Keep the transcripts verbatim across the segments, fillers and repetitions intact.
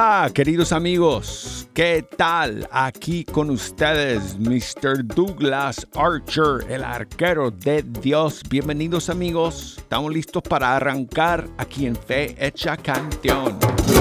Hola, queridos amigos, ¿qué tal? Aquí con ustedes, mister Douglas Archer, el arquero de Dios. Bienvenidos, amigos. Estamos listos para arrancar aquí en Fe Hecha Canción.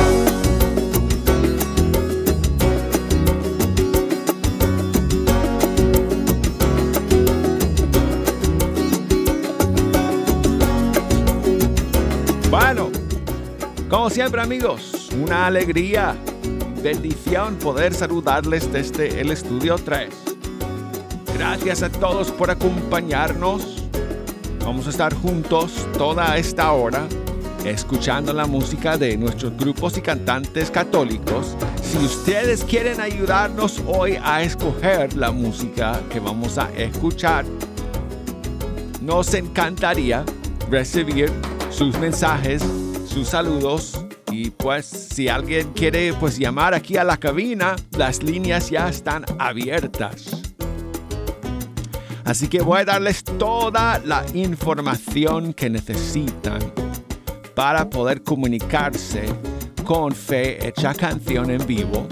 Bueno, como siempre, amigos, una alegría, bendición poder saludarles desde el Estudio tres. Gracias a todos por acompañarnos. Vamos a estar juntos toda esta hora, escuchando la música de nuestros grupos y cantantes católicos. Si ustedes quieren ayudarnos hoy a escoger la música que vamos a escuchar, nos encantaría recibir sus mensajes, sus saludos. Y pues si alguien quiere pues llamar aquí a la cabina, las líneas ya están abiertas. Así que voy a darles toda la información que necesitan para poder comunicarse con Fe Hecha Canción en vivo.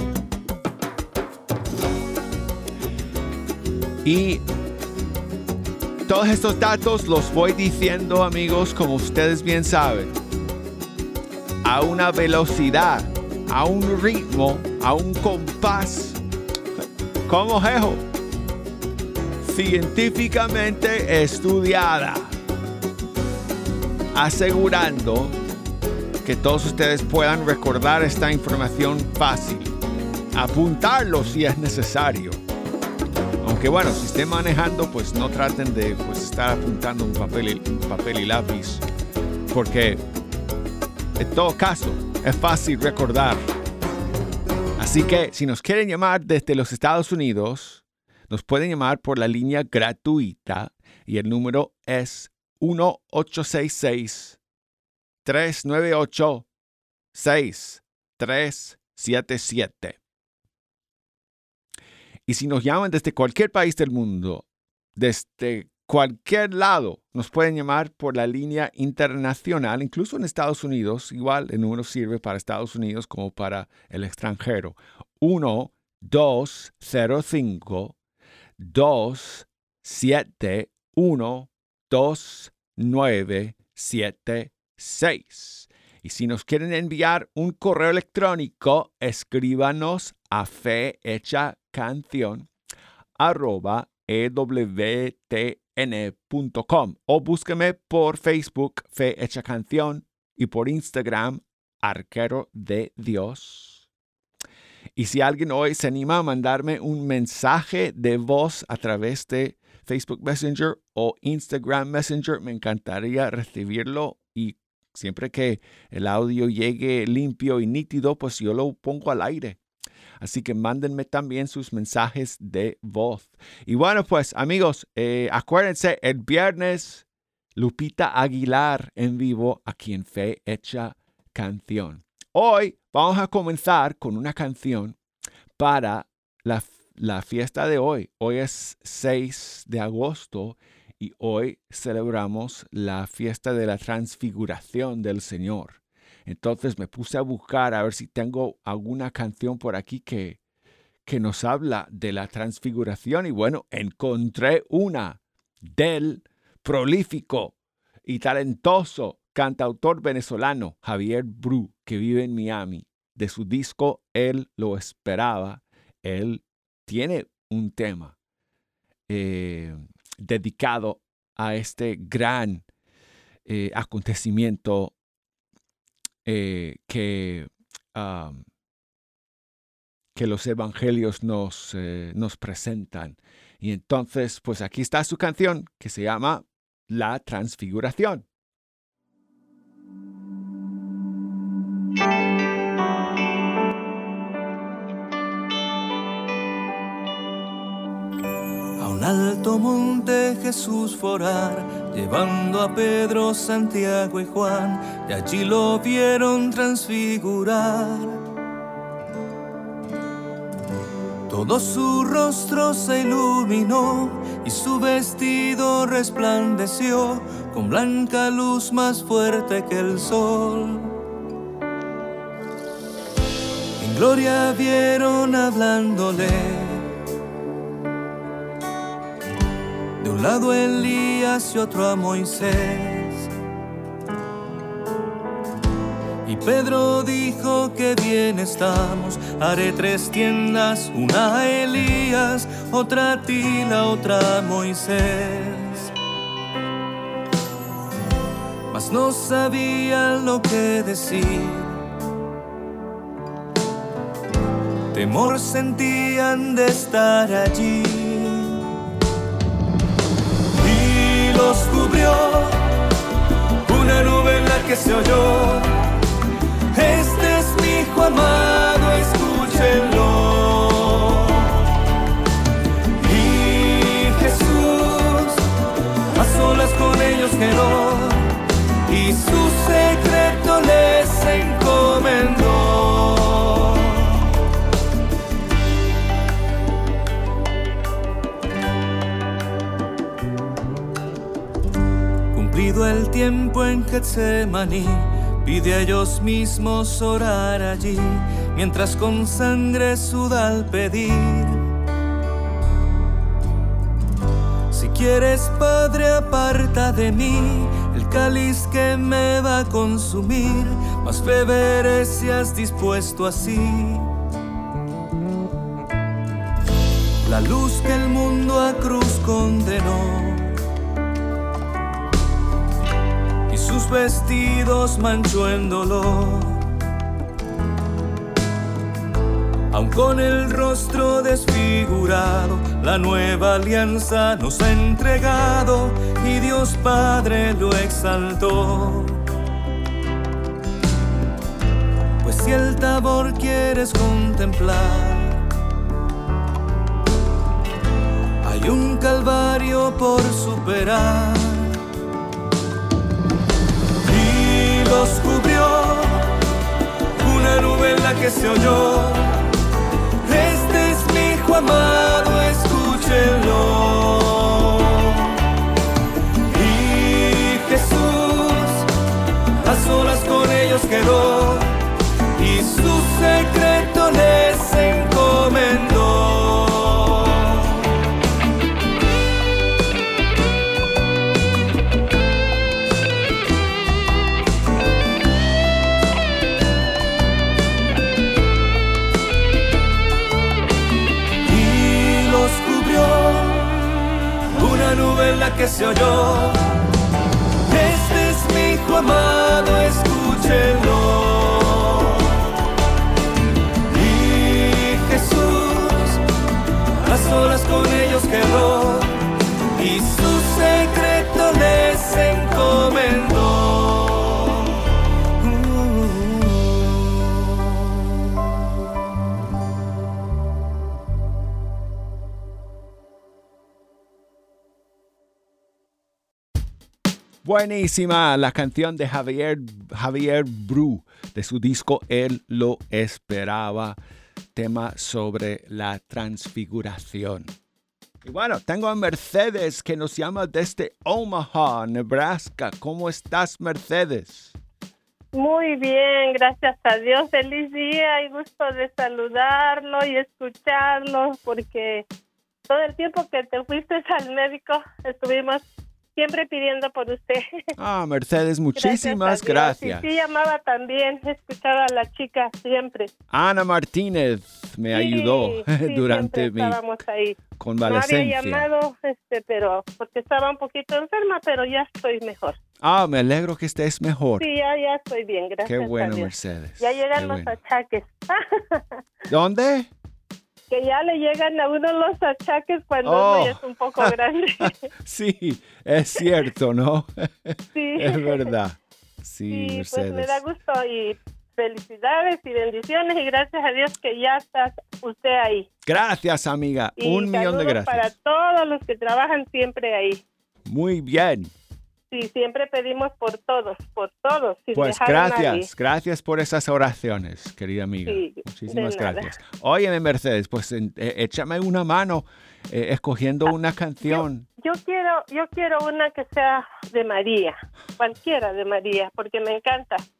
Y todos estos datos los voy diciendo, amigos, como ustedes bien saben, a una velocidad, a un ritmo, a un compás, como jejo, científicamente estudiada, asegurando que todos ustedes puedan recordar esta información fácil, apuntarlo si es necesario. Aunque bueno, si estén manejando, pues no traten de pues, estar apuntando un papel y, un papel y lápiz, porque en todo caso es fácil recordar. Así que si nos quieren llamar desde los Estados Unidos, nos pueden llamar por la línea gratuita y el número es uno ocho seis seis, tres nueve ocho, seis tres siete siete. Y si nos llaman desde cualquier país del mundo, desde cualquier lado, nos pueden llamar por la línea internacional, incluso en Estados Unidos. Igual el número sirve para Estados Unidos como para el extranjero. uno dos cero cinco, dos siete uno, dos nueve siete seis. Y si nos quieren enviar un correo electrónico, escríbanos a fehechacanción arroba e w t n punto com o búsqueme por Facebook Fe Hecha Canción y por Instagram Arquero de Dios. Y si alguien hoy se anima a mandarme un mensaje de voz a través de Facebook Messenger o Instagram Messenger, me encantaría recibirlo, y siempre que el audio llegue limpio y nítido, pues yo lo pongo al aire. Así que mándenme también sus mensajes de voz. Y bueno, pues amigos, eh, acuérdense, el viernes Lupita Aguilar en vivo aquí en Fe Hecha Canción. Hoy vamos a comenzar con una canción para la, la fiesta de hoy. Hoy es seis de agosto y hoy celebramos la fiesta de la transfiguración del Señor. Entonces me puse a buscar a ver si tengo alguna canción por aquí que, que nos habla de la transfiguración. Y bueno, encontré una del prolífico y talentoso cantautor venezolano Javier Bru, que vive en Miami. De su disco Él lo esperaba. Él tiene un tema eh, dedicado a este gran eh, acontecimiento Eh, que, um, que los evangelios nos, eh, nos presentan. Y entonces, pues aquí está su canción que se llama La Transfiguración. A un alto monte Jesús forar, llevando a Pedro, Santiago y Juan, y allí lo vieron transfigurar. Todo su rostro se iluminó y su vestido resplandeció con blanca luz más fuerte que el sol. gloria vieron hablándole. De un lado Elías y otro a Moisés. Y Pedro dijo que bien estamos, haré tres tiendas, una a Elías, otra a ti, la otra a Moisés. Mas no sabían lo que decir, temor sentían de estar allí. Y los cubrió una nube en la que se oyó: este es mi hijo amado, escúchenlo. Y Jesús a solas con ellos quedó, y su secreto les encomendó. Cumplido el tiempo en Getsemaní, pide a ellos mismos orar allí, mientras con sangre suda al pedir: si quieres, Padre, aparta de mí el cáliz que me va a consumir, mas beberé si has dispuesto así. La luz que el mundo a cruz condenó, sus vestidos manchó en dolor. Aun con el rostro desfigurado, la nueva alianza nos ha entregado, y Dios Padre lo exaltó. Pues si el Tabor quieres contemplar, hay un calvario por superar. Los cubrió una nube en la que se oyó: este es mi hijo amado, escúchenlo. Y Jesús a solas con ellos quedó, y su secreto les encomendó. Nube en la que se oyó: este es mi hijo amado, escúchenlo. Y Jesús a solas con ellos quedó, y su secreto les encomendó. Buenísima la canción de Javier, Javier Bru, de su disco Él lo esperaba, tema sobre la transfiguración. Y bueno, tengo a Mercedes que nos llama desde Omaha, Nebraska. ¿Cómo estás, Mercedes? Muy bien, gracias a Dios. Feliz día y gusto de saludarlo y escucharlo, porque todo el tiempo que te fuiste al médico estuvimos siempre pidiendo por usted. Ah, Mercedes, muchísimas gracias. gracias. Y sí, llamaba también, escuchaba a la chica siempre. Ana Martínez me sí, ayudó sí, durante mi ahí. convalecencia. No había llamado, este, pero porque estaba un poquito enferma, pero ya estoy mejor. Ah, me alegro que estés mejor. Sí, ya, ya estoy bien, gracias. Qué bueno, a Dios. Mercedes. Ya llegan Qué los bueno. achaques. ¿Dónde? Que ya le llegan a uno los achaques cuando oh. uno ya es un poco grande. Sí, es cierto, ¿no? Sí. Es verdad. Sí, sí, Mercedes. Pues me da gusto y felicidades y bendiciones y gracias a Dios que ya está usted ahí. Gracias, amiga. Y un millón de gracias. Para todos los que trabajan siempre ahí. Muy bien. Sí, siempre pedimos por todos, por todos. Sin pues dejar gracias, a nadie. Gracias por esas oraciones, querida amiga. Sí, muchísimas gracias. Óyeme, Mercedes, pues eh, échame una mano eh, escogiendo ah, una canción. Yo, yo quiero, yo quiero una que sea de María, cualquiera de María, porque me encanta.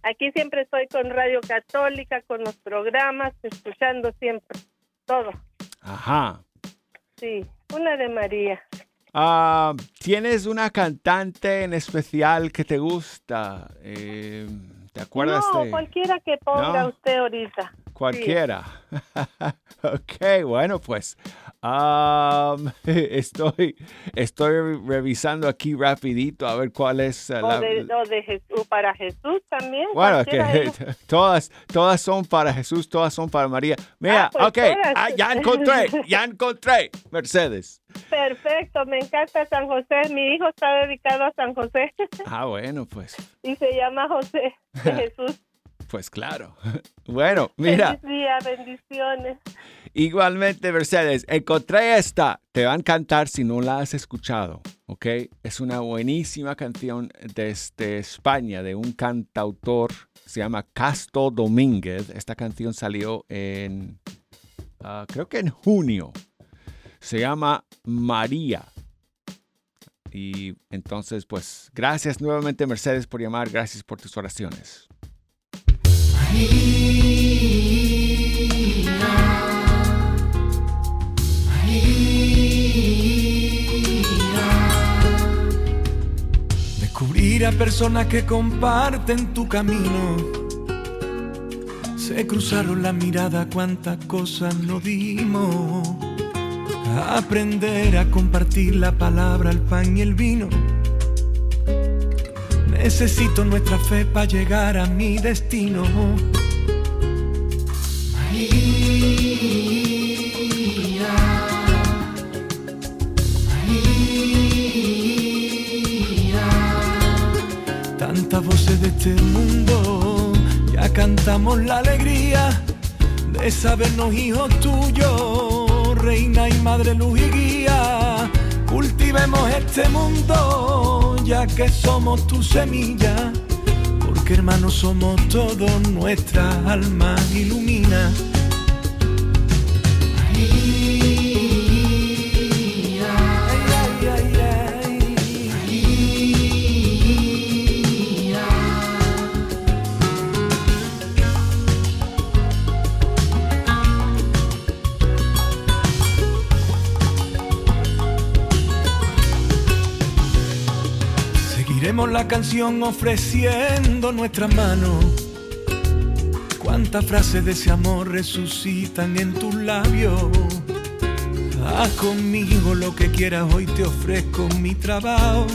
Aquí siempre estoy con Radio Católica, con los programas, escuchando siempre, todo. Ajá. Sí, una de María. Uh, ¿Tienes una cantante en especial que te gusta? Eh, ¿Te acuerdas no, de...? cualquiera que ponga ¿No? usted ahorita. Cualquiera. Sí. Ok, bueno, pues um, estoy, estoy revisando aquí rapidito a ver cuál es uh, o, la... de, o de Jesús, para Jesús también. Bueno, que de todas, todas son para Jesús, todas son para María. Mira, ah, pues ok, ah, ya encontré, ya encontré, Mercedes. Perfecto, me encanta San José. Mi hijo está dedicado a San José. Ah, bueno, pues. Y se llama José de Jesús. Pues claro. Bueno, mira. Feliz día, bendiciones. Igualmente, Mercedes, encontré esta. Te va a encantar si no la has escuchado, ¿ok? Es una buenísima canción desde España, de un cantautor, se llama Casto Domínguez. Esta canción salió en, uh, creo que en junio. Se llama María. Y entonces, pues, gracias nuevamente, Mercedes, por llamar. Gracias por tus oraciones. Descubrir a personas que comparten tu camino. Se cruzaron la mirada, cuántas cosas nos dimos. Aprender a compartir la palabra, el pan y el vino. Necesito nuestra fe para llegar a mi destino. María, María. Tantas voces de este mundo, ya cantamos la alegría de sabernos hijos tuyos, reina y madre, luz y guía. Cultivemos este mundo, ya que somos tu semilla, porque hermanos somos todos, nuestra alma ilumina. María, ay, ay, ay, ay. María. Seguiremos la canción ofreciendo nuestras manos. Cuántas frases de ese amor resucitan en tus labios. Haz conmigo lo que quieras, hoy te ofrezco mi trabajo.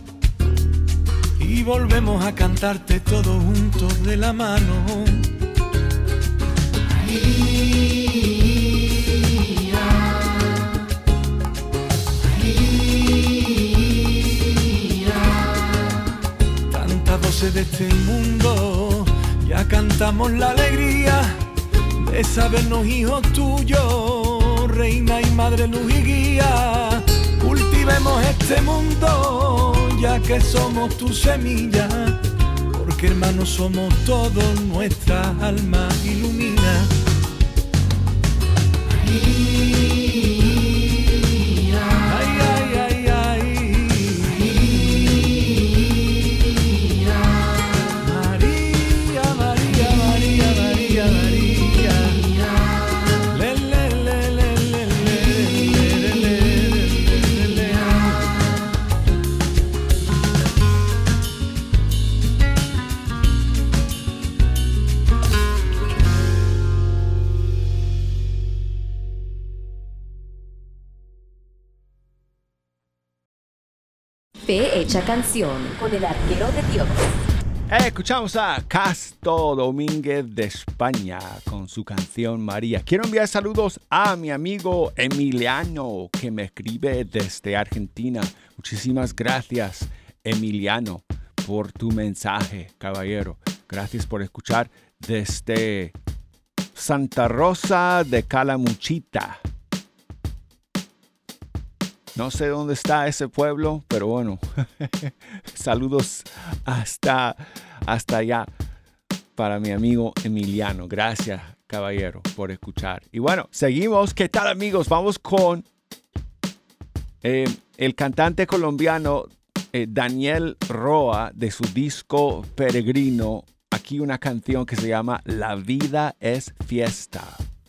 Y volvemos a cantarte todos juntos de la mano. María, María. Tantas voces de este mundo, ya cantamos la alegría de sabernos hijos tuyos, reina y madre, luz y guía. Cultivemos este mundo, ya que somos tu semilla, porque hermanos somos todos, nuestra alma ilumina. María, ay, ay, ay, ay. María, María, María, María, María. Le, le, le, le, le, le, le, le, le. Fe hecha canción con el arquero de Dios. Eh, escuchamos a Casto Domínguez de España con su canción María. Quiero enviar saludos a mi amigo Emiliano, que me escribe desde Argentina. Muchísimas gracias, Emiliano, por tu mensaje, caballero. Gracias por escuchar desde Santa Rosa de Calamuchita. No sé dónde está ese pueblo, pero bueno, saludos hasta, hasta allá para mi amigo Emiliano. Gracias, caballero, por escuchar. Y bueno, seguimos. ¿Qué tal, amigos? Vamos con eh, el cantante colombiano eh, Daniel Roa, de su disco Peregrino. aquí una canción que se llama La vida es fiesta.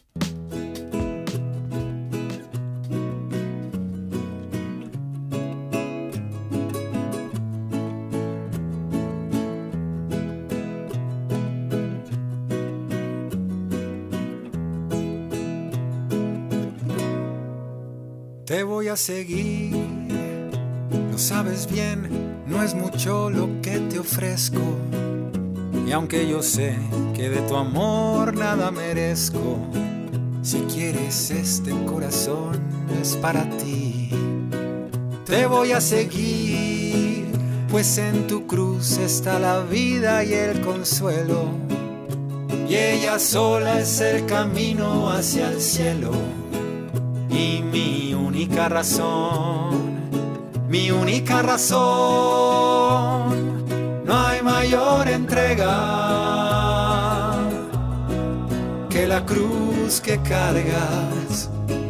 Te voy a seguir, lo sabes bien, no es mucho lo que te ofrezco. Y aunque yo sé que de tu amor nada merezco, si quieres este corazón es para ti. Te voy a seguir, pues en tu cruz está la vida y el consuelo. Y ella sola es el camino hacia el cielo. Y mi única razón, mi única razón, no hay mayor entrega que la cruz que cargas.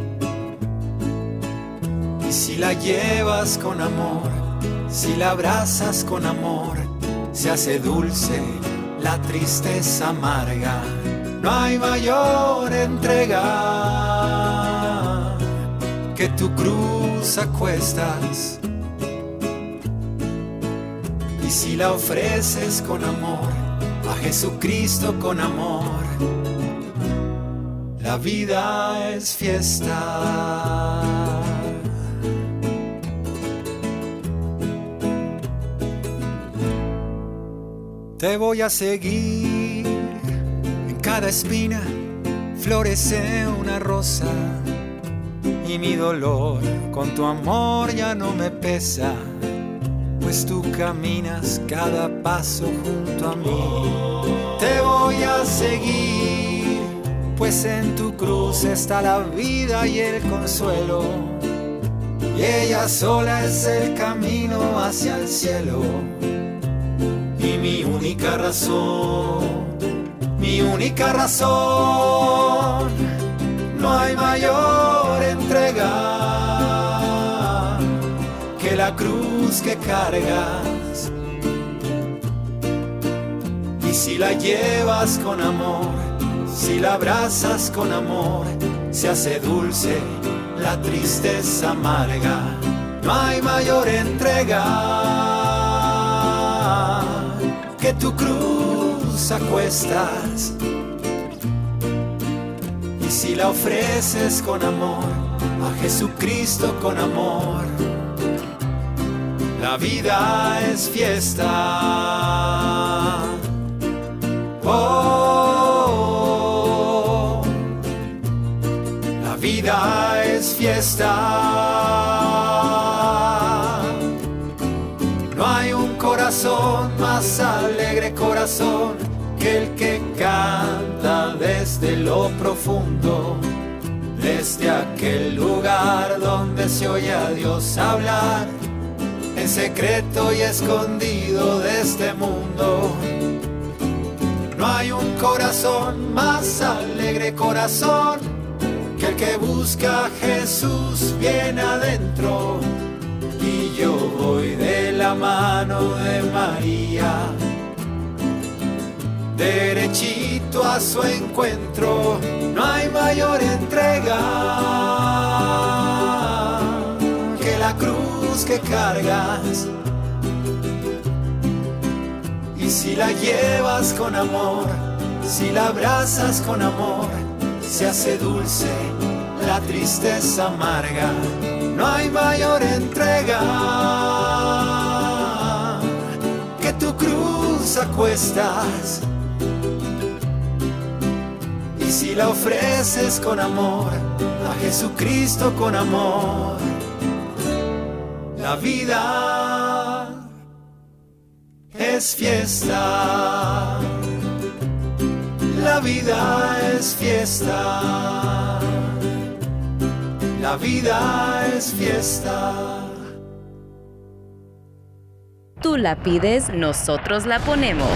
Y si la llevas con amor, si la abrazas con amor, se hace dulce la tristeza amarga. No hay mayor entrega que tu cruz a cuestas. Y si la ofreces con amor, a Jesucristo con amor, la vida es fiesta. Te voy a seguir, en cada espina florece una rosa. Y mi dolor con tu amor ya no me pesa, pues tú caminas cada paso junto a mí. Te voy a seguir, pues en tu cruz está la vida y el consuelo. Y ella sola es el camino hacia el cielo. Y mi única razón, mi única razón, no hay mayor entrega que la cruz que cargas. Y si la llevas con amor, si la abrazas con amor, se hace dulce la tristeza amarga. No hay mayor entrega que tu cruz a cuestas. Y si la ofreces con amor, a Jesucristo con amor, la vida es fiesta. Oh, la vida es fiesta. No hay un corazón más alegre, corazón, que el que canta desde lo profundo, desde aquel lugar donde se oye a Dios hablar, en secreto y escondido de este mundo. No hay un corazón más alegre, corazón, que el que busca a Jesús bien adentro. Y yo voy de la mano de María, derechito a su encuentro. No hay mayor entrega que la cruz que cargas. Y si la llevas con amor, si la abrazas con amor, se hace dulce la tristeza amarga. No hay mayor entrega que tu cruz a cuestas. Y si la ofreces con amor, a Jesucristo con amor, la vida es fiesta. La vida es fiesta. La vida es fiesta. Tú la pides, nosotros la ponemos.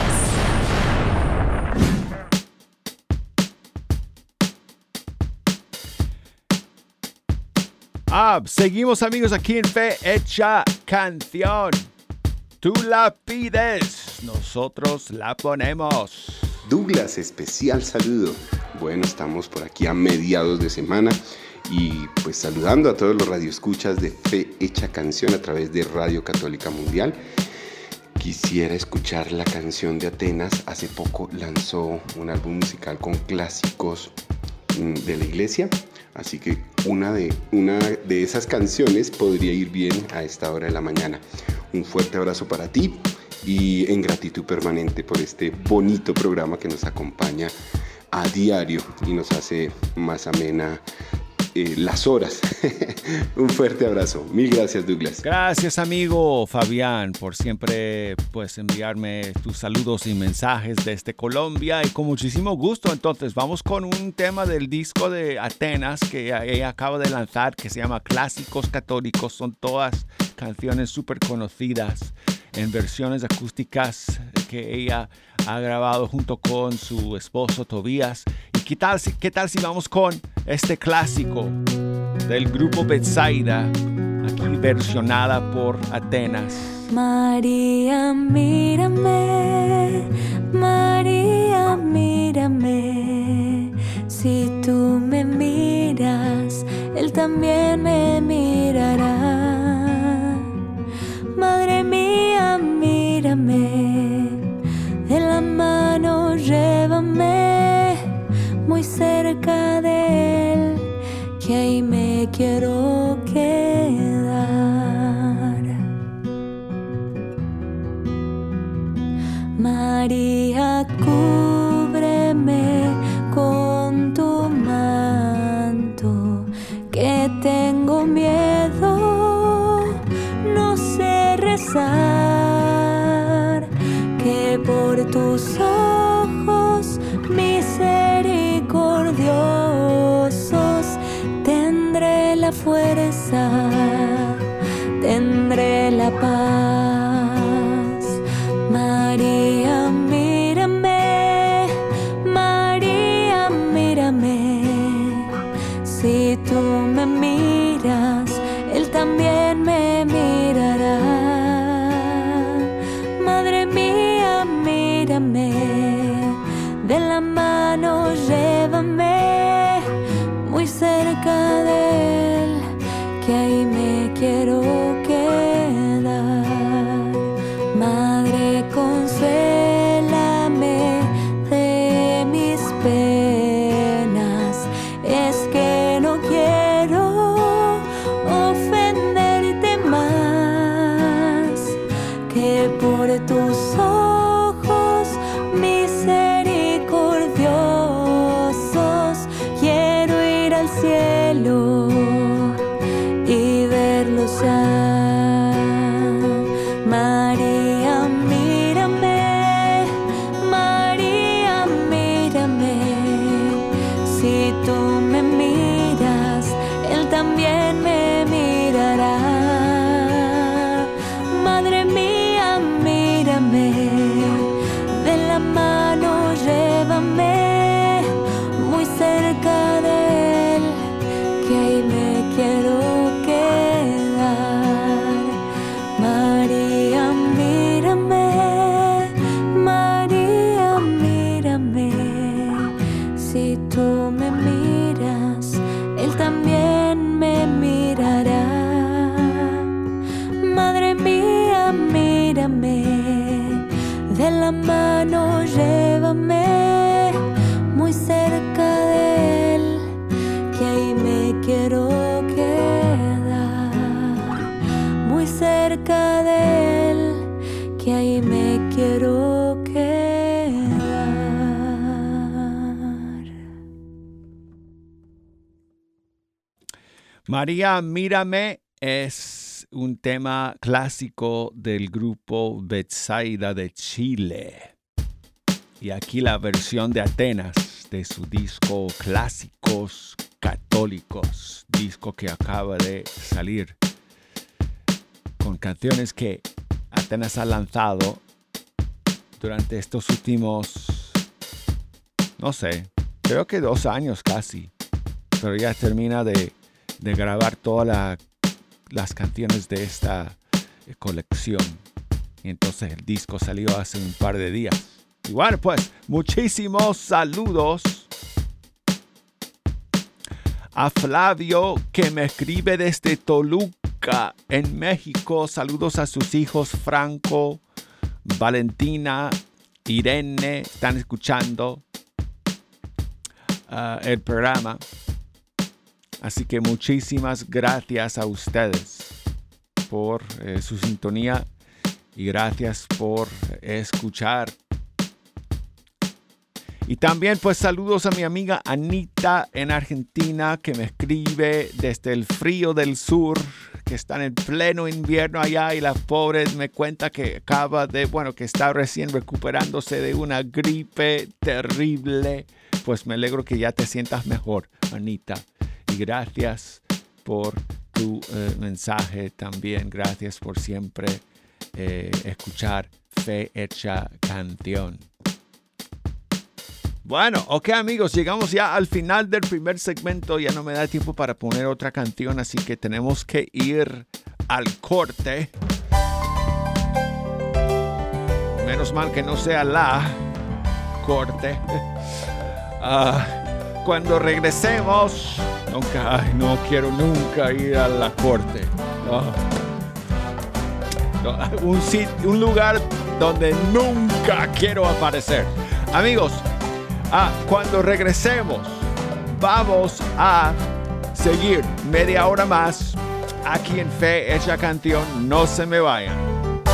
Ah, seguimos amigos aquí en Fe Hecha Canción. Tú la pides. ponemos, nosotros la ponemos. Douglas, especial saludo. Bueno, estamos por aquí a mediados de semana y pues saludando a todos los radioescuchas de Fe Hecha Canción a través de Radio Católica Mundial. Quisiera escuchar la canción de Atenas. Hace poco lanzó un álbum musical con clásicos de la iglesia, así que una de, una de esas canciones podría ir bien a esta hora de la mañana. Un fuerte abrazo para ti y en gratitud permanente por este bonito programa que nos acompaña a diario y nos hace más amena eh, las horas. Un fuerte abrazo. Mil gracias, Douglas. Gracias, amigo Fabián, por siempre pues enviarme tus saludos y mensajes desde Colombia, y con muchísimo gusto. Entonces vamos con un tema del disco de Atenas que ella acaba de lanzar, que se llama Clásicos Católicos. Son todas canciones súper conocidas en versiones acústicas que ella ha grabado junto con su esposo Tobías. ¿Y qué tal si, qué tal si vamos con este clásico del grupo Betsaida, aquí versionada por Atenas? María, mírame, María, mírame. Si tú me miras, Él también me mirará. Madre mía, mírame, de la mano llévame muy cerca de Él, que ahí me quiero quedar. María, cúbreme con tu manto, que tengo miedo, no sé rezar, que por tus ojos misericordiosos tendré la fuerza, tendré la paz. María, mírame, María, mírame. Si tú me miras, Él también me mirará. Madre mía, mírame, de la mano llévame muy cerca de Él, que ahí me quiero quedar. Madre, consuélame de mis penas, es que no quiero ofenderte más, que por tus ojos misericordiosos quiero ir al cielo y verlos ya. María, mírame, María, mírame. Si tú me miras, Él también me mirará. Madre mía, mírame, de la mano llévame muy cerca de Él, que ahí me quiero quedar. María, mírame, María, mírame. Si tú me miras, Él también me mirará. Madre mía, mírame, de la mano llévame muy cerca de Él, que ahí me quiero quedar. Muy cerca de Él, que ahí me quiero quedar. María, mírame es un tema clásico del grupo Betsaida de Chile. Y aquí la versión de Atenas de su disco Clásicos Católicos, disco que acaba de salir, con canciones que Atenas ha lanzado durante estos últimos, no sé, creo que dos años casi, pero ya termina de, de grabar todas la, las canciones de esta colección. Y entonces el disco salió hace un par de días. Y bueno, pues, muchísimos saludos a Flavio, que me escribe desde Toluca, en México. Saludos a sus hijos Franco, Valentina, Irene. Están escuchando uh, el programa. Así que muchísimas gracias a ustedes por eh, su sintonía y gracias por escuchar. Y también pues saludos a mi amiga Anita en Argentina, que me escribe desde el frío del sur, que está en el pleno invierno allá, y la pobre me cuenta que acaba de, bueno, que está recién recuperándose de una gripe terrible. Pues me alegro que ya te sientas mejor, Anita. Y gracias por tu eh, mensaje también. Gracias por siempre eh, escuchar Fe Hecha Canción. Bueno, ok amigos, llegamos ya al final del primer segmento. Ya no me da tiempo para poner otra canción, así que tenemos que ir al corte. Menos mal que no sea la corte. Uh, cuando regresemos, nunca, ay, no quiero nunca ir a la corte. No. No, un, sit, un lugar donde nunca quiero aparecer. Amigos, Ah, cuando regresemos, vamos a seguir media hora más aquí en Fe Hecha Canción. No se me vayan.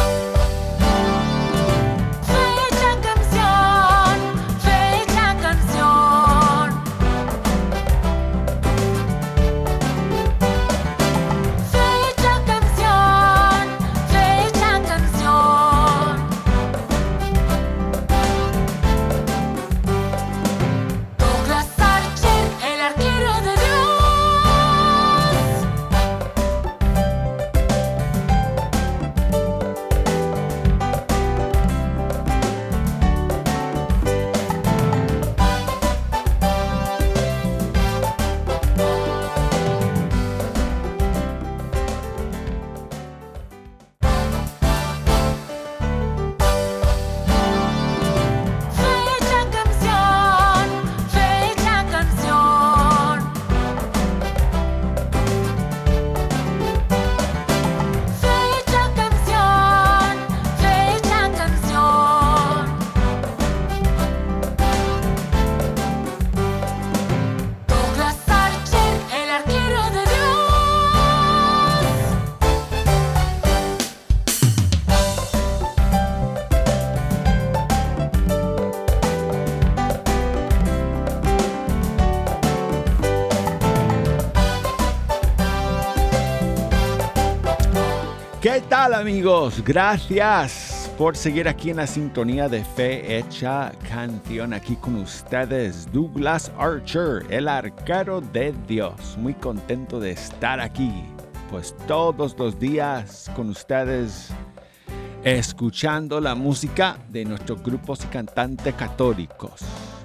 ¿Qué tal amigos? Gracias por seguir aquí en la sintonía de Fe Hecha Canción. Aquí con ustedes Douglas Archer, el arquero de Dios. Muy contento de estar aquí, pues todos los días con ustedes, escuchando la música de nuestros grupos y cantantes católicos.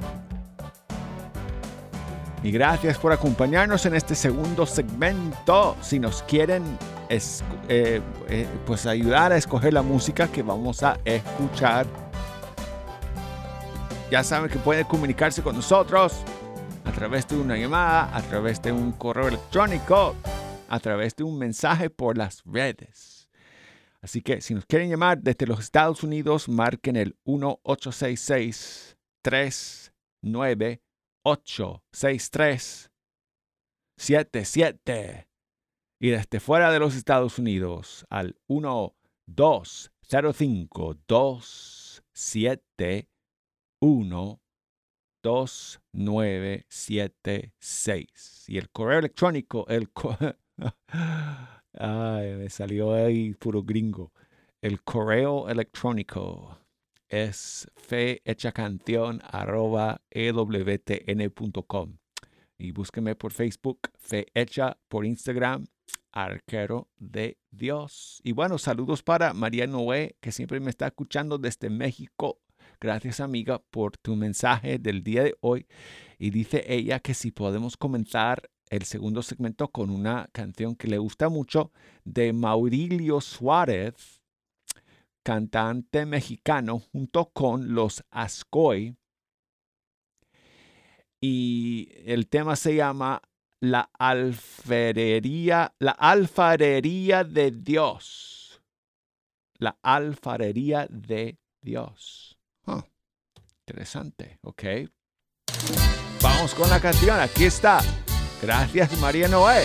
Y gracias por acompañarnos en este segundo segmento. Si nos quieren es, eh, eh, pues ayudar a escoger la música que vamos a escuchar, ya saben que pueden comunicarse con nosotros a través de una llamada, a través de un correo electrónico, a través de un mensaje por las redes. Así que si nos quieren llamar desde los Estados Unidos, marquen el uno ocho seis seis, tres nueve ocho seis tres siete siete. Y desde fuera de los Estados Unidos al uno dos cero cinco, dos siete uno, dos nueve siete seis. Y el correo electrónico, el co- Ay, me salió ahí puro gringo. El correo electrónico es fehechacanción arroba ewtn punto com. Y búsquenme por Facebook, Fe Hecha, por Instagram, Arquero de Dios. Y bueno, saludos para María Noé, que siempre me está escuchando desde México. Gracias, amiga, por tu mensaje del día de hoy. Y dice ella que si podemos comenzar el segundo segmento con una canción que le gusta mucho de Maurilio Suárez, cantante mexicano, junto con los Ascoy. Y el tema se llama La alfarería, la alfarería de Dios. La alfarería de Dios. Huh. Interesante, ok. Vamos con la canción, aquí está. Gracias, María Noé.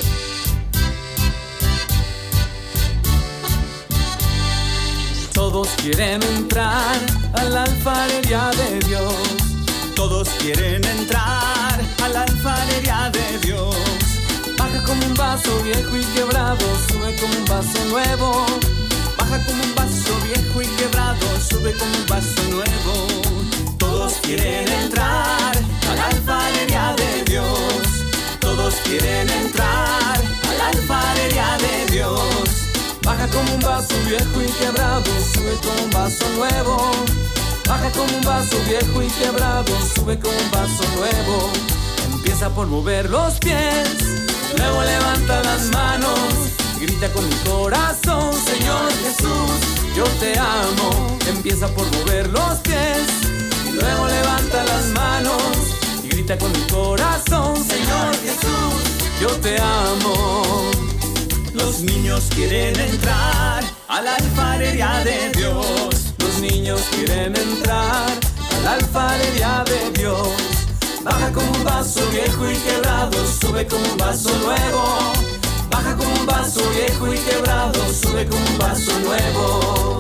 Todos quieren entrar a la alfarería de Dios. Todos quieren entrar a la alfarería de Dios. Baja como un vaso viejo y quebrado, sube como un vaso nuevo. Baja como un vaso viejo y quebrado, sube como un vaso nuevo. Todos quieren entrar a la alfarería de Dios. Todos quieren entrar a la alfarería de Dios. Baja como un vaso viejo y quebrado, sube como un vaso nuevo. Baja como un vaso viejo y quebrado, sube como un vaso nuevo. Empieza por mover los pies, luego levanta las manos. Grita con mi corazón, Señor Jesús, yo te amo. Empieza por mover los pies, luego levanta las manos. Y grita con mi corazón, Señor Jesús, yo te amo. Los niños quieren entrar a la alfarería de Dios. Los niños quieren entrar a la alfarería de Dios. Baja como un vaso viejo y quebrado, sube como un vaso nuevo. Baja como un vaso viejo y quebrado, sube como un vaso nuevo.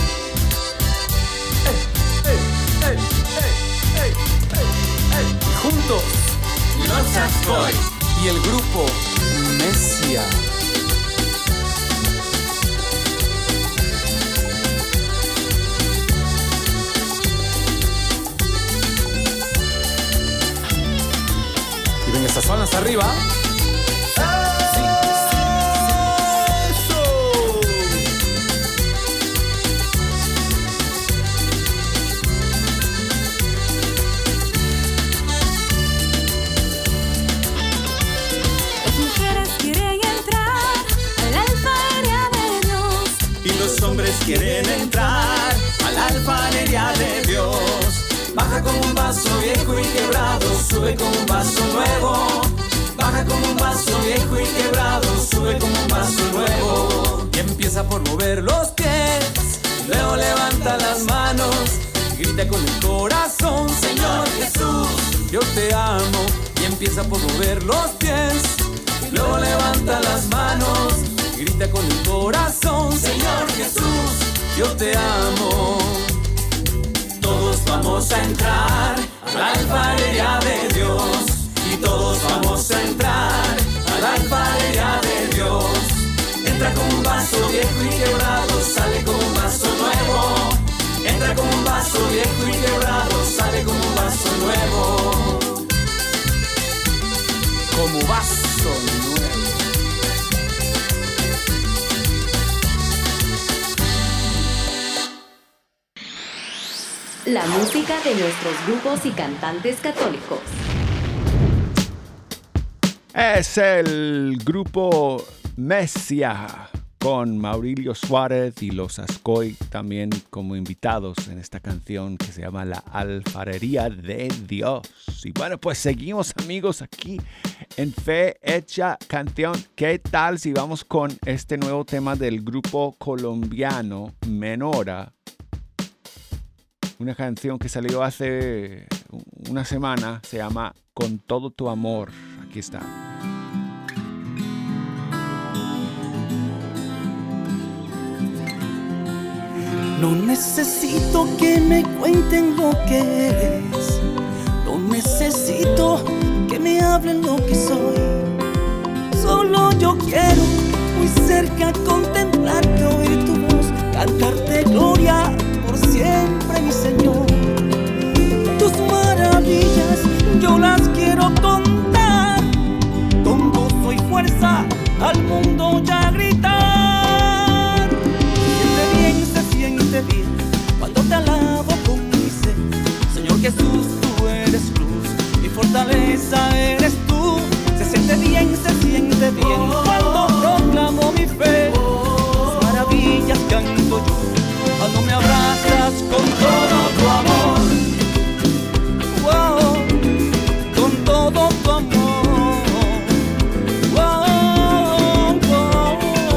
Hey, hey, hey, hey, hey, hey, hey. Juntos, los Ascoy y el grupo Mesia. Esas palmas arriba. Sí, sí, sí, Las mujeres quieren entrar a la alfarería de Dios. Y los hombres quieren entrar a la alfarería de Dios. Baja como un vaso viejo y quebrado, sube como un vaso nuevo. Baja como un vaso viejo y quebrado, sube como un vaso nuevo. Y empieza por mover los pies, luego levanta las manos. Y grita con el corazón, Señor Jesús, yo te amo. Y empieza por mover los pies, luego levanta las manos. Y grita con el corazón, Señor Jesús, yo te amo. Todos vamos a entrar a la alfarería de Dios. Y todos vamos a entrar a la alfarería de Dios. Entra como un vaso viejo y quebrado, sale como un vaso nuevo. Entra como un vaso viejo y quebrado, sale como un vaso nuevo. Como vaso nuevo. La música de nuestros grupos y cantantes católicos. Es el grupo Mesia con Maurilio Suárez y los Ascoy también como invitados en esta canción que se llama La Alfarería de Dios. Y bueno, pues seguimos, amigos, aquí en Fe Hecha Canción. ¿Qué tal si vamos con este nuevo tema del grupo colombiano Menora? Una canción que salió hace una semana, se llama Con Todo Tu Amor. Aquí está. No necesito que me cuenten lo que eres. No necesito que me hablen lo que soy. Solo yo quiero muy cerca contemplarte, oír tu voz, cantarte gloria por siempre, mi Señor. Tus maravillas yo las quiero contar, con gozo y fuerza al mundo ya gritar. Siente bien, se siente bien cuando te alabo con mi ser. Señor Jesús, tú eres luz, mi fortaleza eres tú. Se siente bien, se siente bien cuando proclamo mi fe. Tus maravillas canto yo cuando me abrazas con todo tu amor. Wow, con todo tu amor. Wow, wow.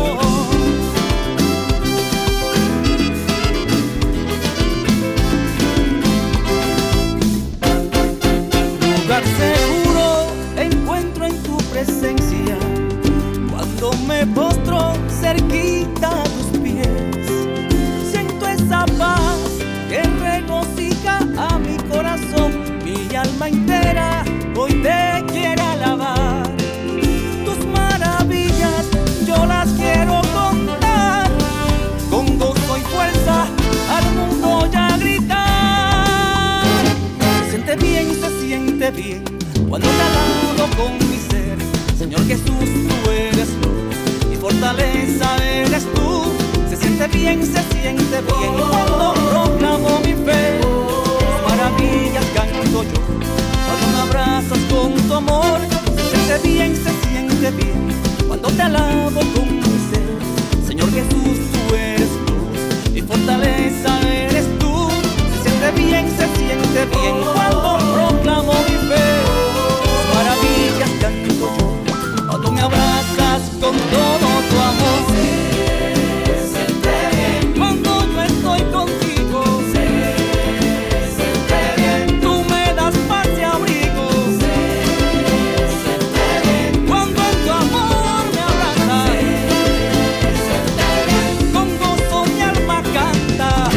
Lugar seguro encuentro en tu presencia cuando me postro cerquita a tus pies. Siento esa paz que regocija a mi corazón, mi alma entera hoy te quiere alabar. Tus maravillas yo las quiero contar, con gozo y fuerza al mundo ya gritar. Se siente bien, se siente bien cuando te alabo con mi ser. Señor Jesús, tú eres luz y fortaleza eres tú. Se siente bien, se siente bien cuando proclamo mi fe. Tus maravillas canto yo cuando me abrazas con tu amor. Se siente bien, se siente bien cuando te alabo con mi ser. Señor Jesús, tú eres luz y fortaleza eres tú. Se siente bien, se siente bien cuando proclamo mi fe. Tus maravillas canto yo cuando me abrazas con todo tu amor. Se siente bien cuando yo estoy contigo. Se siente bien, tú me das paz y abrigo. Se siente bien cuando en tu amor me abrazas. Se siente bien, con gozo mi alma canta.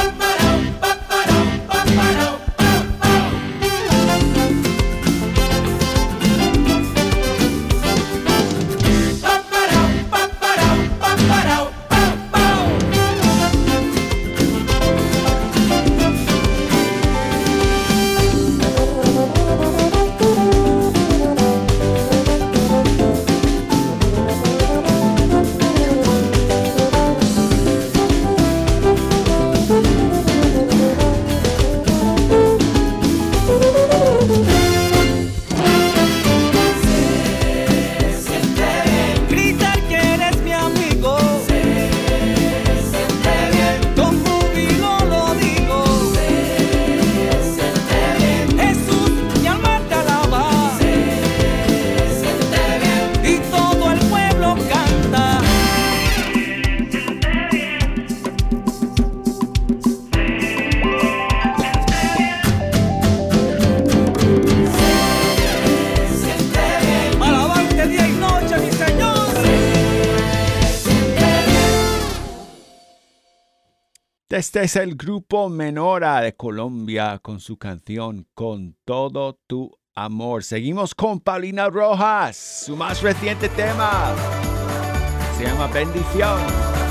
Este es el grupo Menora de Colombia con su canción Con Todo Tu Amor. Seguimos con Paulina Rojas, su más reciente tema se llama Bendición.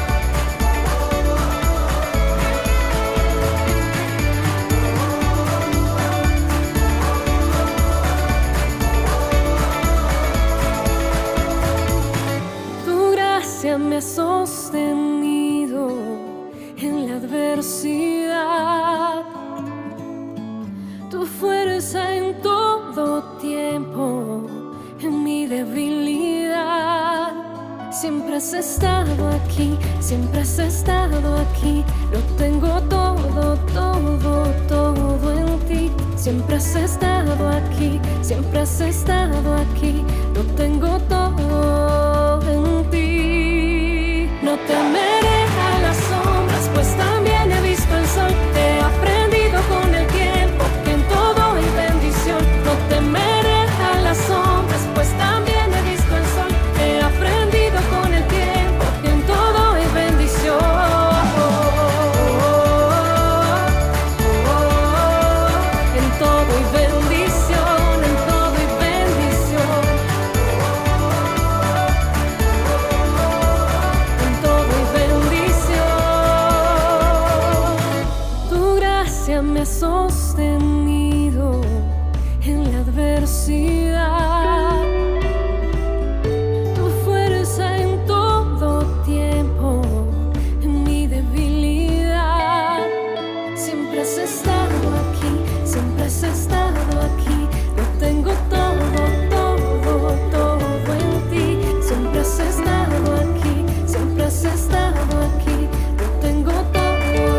Tu gracia me ha sostenido en la adversidad, tu fuerza en todo tiempo, en mi debilidad. Siempre has estado aquí, siempre has estado aquí. Lo tengo todo, todo, todo en ti. Siempre has estado aquí, siempre has estado aquí. Lo tengo todo en ti. No temeré a las sombras, pues también he visto el sol. He aprendido con el tiempo que en todo hay bendición. No temeré a las sombras, pues también he visto el sol. He aprendido con el tiempo que en todo hay bendición. En todo hay bendición, en todo hay bendición. En todo hay bendición. Tu gracia me ha sostenido en la adversidad. Tu fuerza en todo tiempo, en mi debilidad. Siempre has estado aquí, siempre has estado aquí. Lo tengo todo, todo, todo en ti. Siempre has estado aquí, siempre has estado aquí. Lo tengo todo.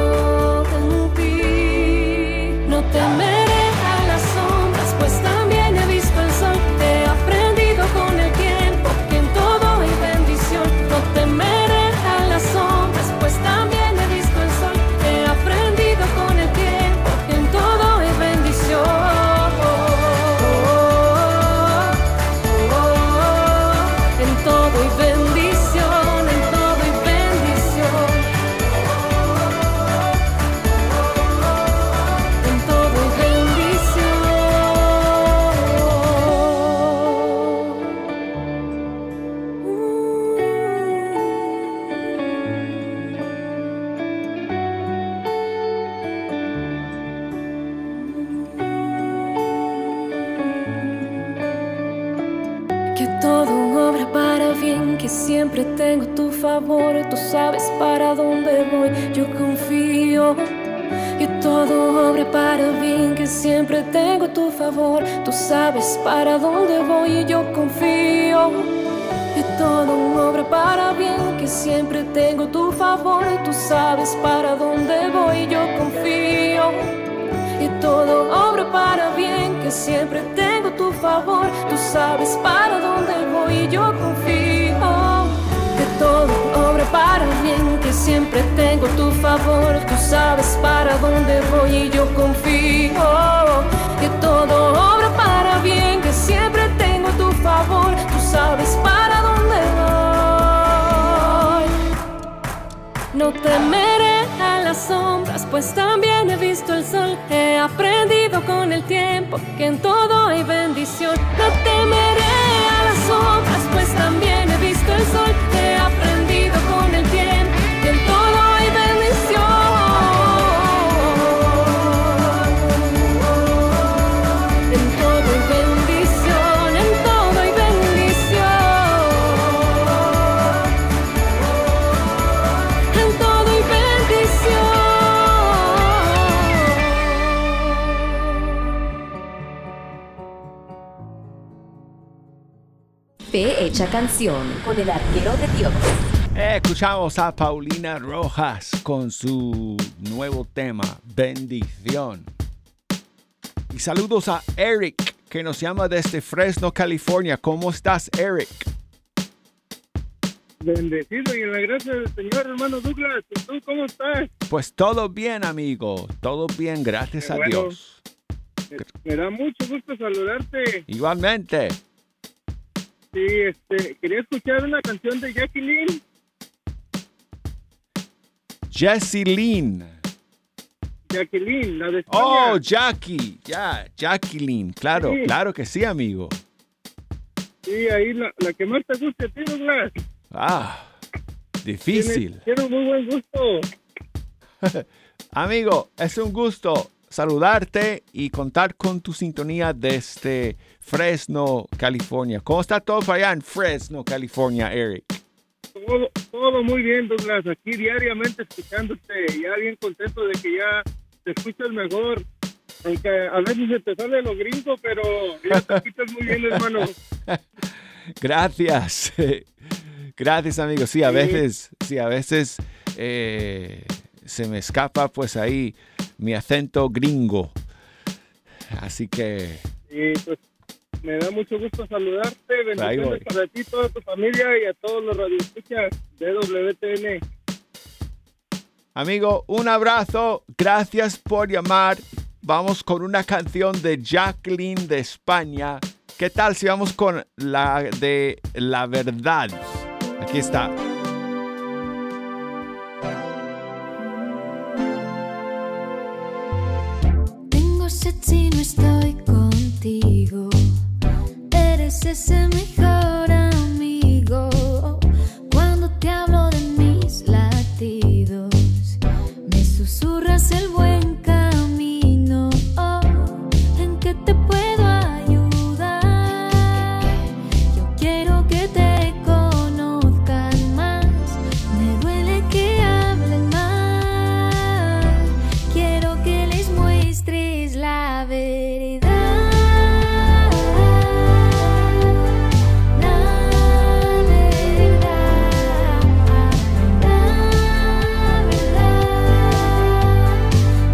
que siempre tengo tu favor. Tú sabes para dónde voy, yo confío. Y todo obra para bien, que siempre tengo tu favor. Tú sabes para dónde voy y yo confío. Y todo obra para bien, que siempre tengo tu favor. Tú sabes para dónde voy y yo confío. Y todo obra para bien, que siempre tengo tu favor. Tú sabes para dónde voy y yo confío. Que todo obra para bien, que siempre tengo tu favor. Tú sabes para dónde voy y yo confío. Que todo obra para bien, que siempre tengo tu favor. Tú sabes para dónde voy. No temeré a las sombras, pues también he visto el sol. He aprendido con el tiempo que en todo hay bendición. No temeré a las sombras, pues también he visto el sol. He aprendido con el tiempo que en todo hay bendición. En todo hay bendición, en todo hay bendición. En todo hay bendición. Fe Hecha Canción con el arquero de Dios. Escuchamos a Paulina Rojas con su nuevo tema, Bendición. Y saludos a Eric, que nos llama desde Fresno, California. ¿Cómo estás, Eric? Bendecido y en la gracia del Señor, hermano Douglas. ¿Y tú cómo estás? Pues todo bien, amigo. Todo bien, gracias Qué a bueno. Dios. Me, me da mucho gusto saludarte. Igualmente. Sí, este, quería escuchar una canción de Jacqueline. Jessie Lynn. Jacqueline, la de España. Oh, Jackie. Ya, Jacqueline. Claro, Sí. claro que sí, amigo. Sí, ahí la, la que más te guste a ti, Douglas. Ah, difícil. Tienes, tienes muy buen gusto. Amigo, es un gusto saludarte y contar con tu sintonía desde Fresno, California. ¿Cómo está todo para allá en Fresno, California, Eric? Todo, todo muy bien, Douglas. Aquí diariamente escuchándote. Ya bien contento de que ya te escuchas mejor. Aunque a veces se te sale lo gringo, pero ya te escuchas muy bien, hermano. Gracias. Gracias, amigo. Sí, a veces, sí, a veces eh, se me escapa pues ahí mi acento gringo. Así que... Y pues me da mucho gusto saludarte. Ahí voy. Bendiciones para ti, toda tu familia y a todos los radioescuchas de W T N. Amigo, un abrazo. Gracias por llamar. Vamos con una canción de Jacqueline de España. ¿Qué tal si vamos con la de La Verdad? Aquí está. Tengo sed si no estoy contigo. Eres ese mejor amigo. Cuando te hablo de mis latidos, me susurras el buen camino. Oh, ¿en qué te puedo ayudar? Yo quiero que te conozcan más. Me duele que hablen mal. Quiero que les muestres la verdad. La verdad, la verdad.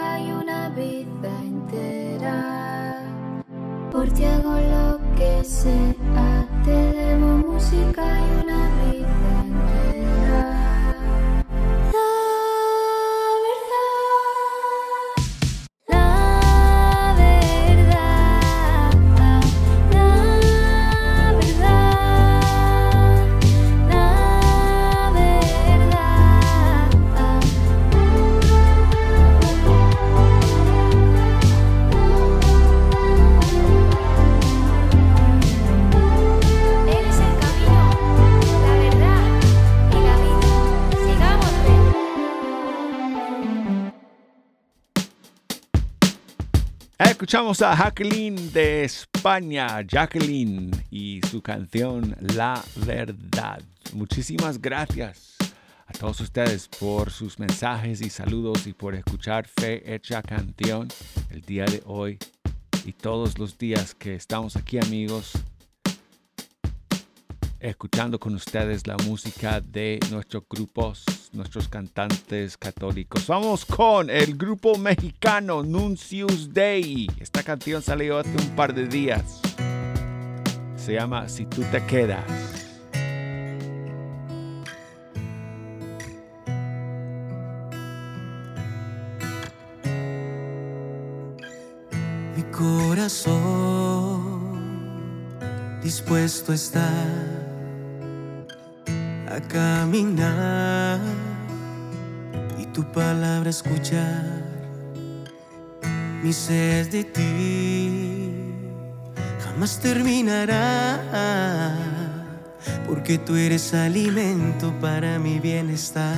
música y una vida entera. Por ti hago lo que sea, te debo música y una vida entera. Escuchamos a Jacqueline de España, Jacqueline, y su canción La Verdad. Muchísimas gracias a todos ustedes por sus mensajes y saludos y por escuchar Fe Hecha Canción el día de hoy y todos los días que estamos aquí, amigos, escuchando con ustedes la música de nuestros grupos, nuestros cantantes católicos. Vamos con el grupo mexicano Nuncius Dei. Esta canción salió hace un par de días. Se llama Si tú te quedas. Mi corazón dispuesto está a caminar y tu palabra escuchar. Mi sed de ti jamás terminará, porque tú eres alimento para mi bienestar.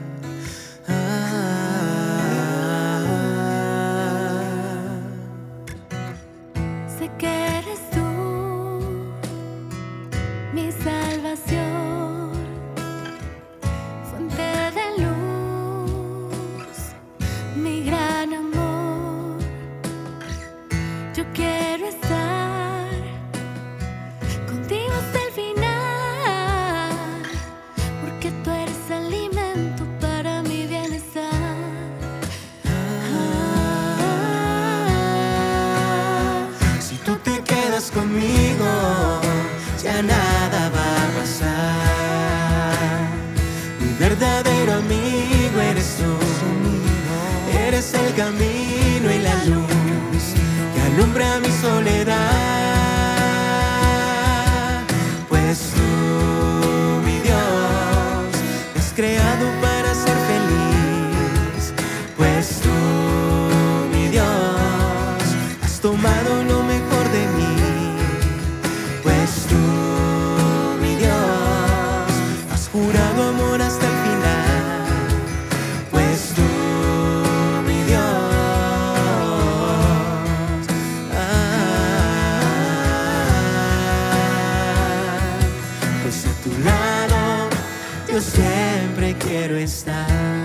Sé que eres tú, mi salvación, fuente de luz, mi gran amor. Yo quiero estar contigo hasta el final, porque tú eres alimento para mi bienestar. Si tú te quedas conmigo, ya nada va a pasar. Mi verdadero amigo eres tú. Eres el camino y la luz que alumbra mi soledad. Pues tú, mi Dios, me has creado para ser feliz. Pues tú, mi Dios, has tomado lo mejor de mí. Pues tú, mi Dios, has jurado amor hasta el final. Pues tú, mi Dios, ah, pues a tu lado yo siempre quiero estar.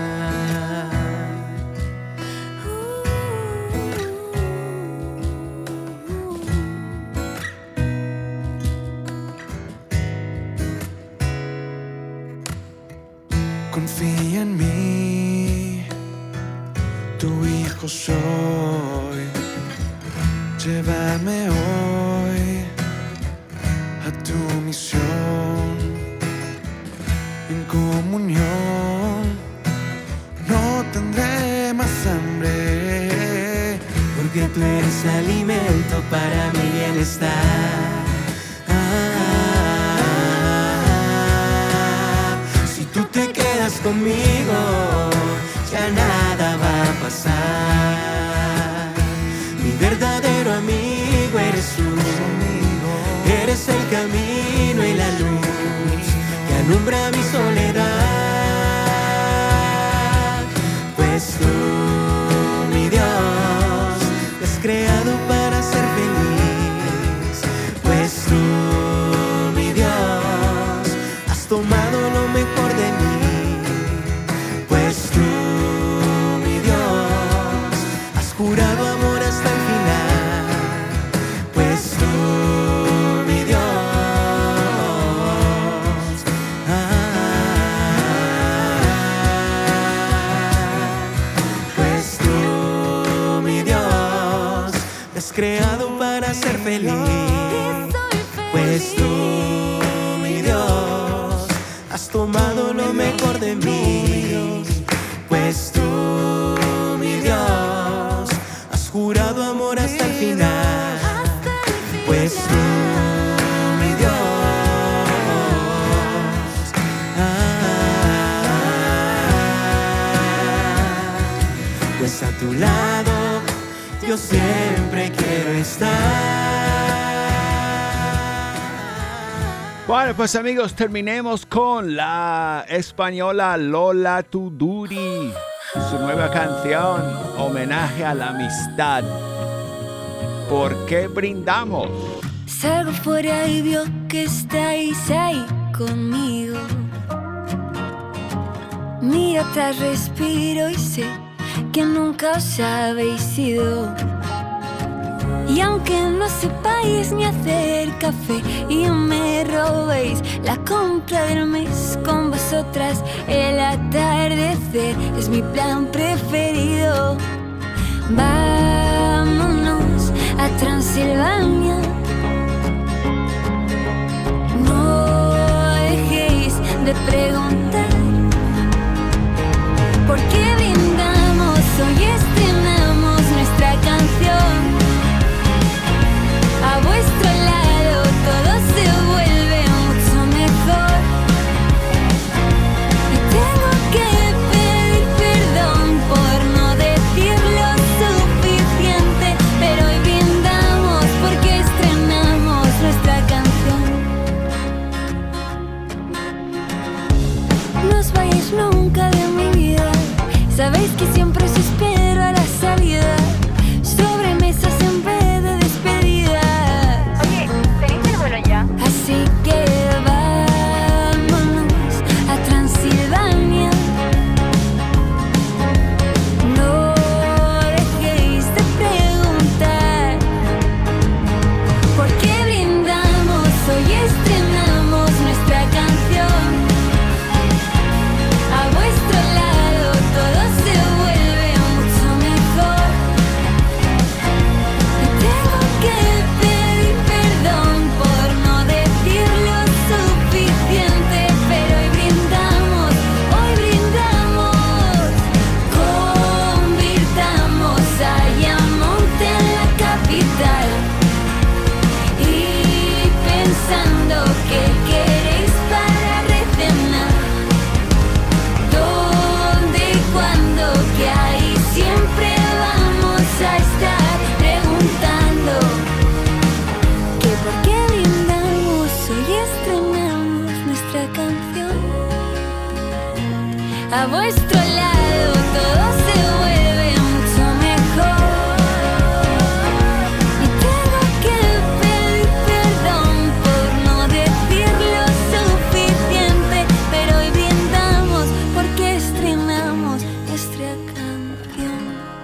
Confía en mí, tu hijo soy. Llévame hoy a tu misión. En comunión no tendré más hambre, porque tú eres alimento para mi bienestar. Conmigo ya nada va a pasar. Mi verdadero amigo eres tú. Eres el camino y la luz que alumbra mi soledad. Pues tú, mi Dios, me has creado para ser feliz. Pues tú, mi Dios, has tomado lo mejor de mí. Jurado amor hasta el final. Pues tú, mi Dios, ah, pues tú, creado para ser feliz. Pues tú, mi Dios, has tomado lo mejor de mí. Pues tú, mi Dios, has jurado amor hasta el final. Pues tú, mi Dios, ah, pues a tu lado yo siempre quiero estar. Bueno, pues amigos, terminemos con la española Lola Tuduri, su nueva canción, homenaje a la amistad. ¿Por qué brindamos? Salgo fuera y veo que estáis ahí conmigo. Mira atrás, respiro y sé que nunca os habéis ido. Y aunque no sepáis ni hacer café y me robéis la compra del mes, con vosotras el atardecer es mi plan preferido. Vámonos a Transilvania. No dejéis de preguntar por qué brindamos, hoy estrenamos nuestra canción. A vuestro lado todo se vuelve mucho mejor. Y tengo que pedir perdón por no decir lo suficiente, pero hoy brindamos porque estrenamos nuestra canción. No os vayáis nunca de mi vida, sabéis que siempre os espero a la salida. Sobremesas en vez de despedida. Así que vámonos a Transilvania. No dejéis de preguntar por qué brindamos, hoy estrenamos nuestra canción. A vuestro lado todo se vuelve mucho mejor. Y tengo que pedir perdón por no decir lo suficiente, pero hoy brindamos, hoy brindamos. Convirtamos a Ayamonte en la capital. Y pensando que queréis para recenar, dónde y cuándo, que ahí siempre vamos a estar preguntando que por qué brindamos, hoy estrenamos nuestra canción. A vuestro lado todo se vuelve mucho mejor. Y tengo que pedir perdón por no decir lo suficiente, pero hoy brindamos porque estrenamos nuestra canción.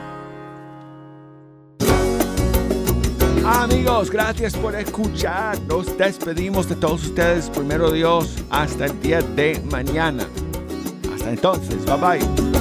Amigos, gracias por escuchar. Nos despedimos de todos ustedes. Primero Dios, hasta el día de mañana. Hasta entonces, bye bye.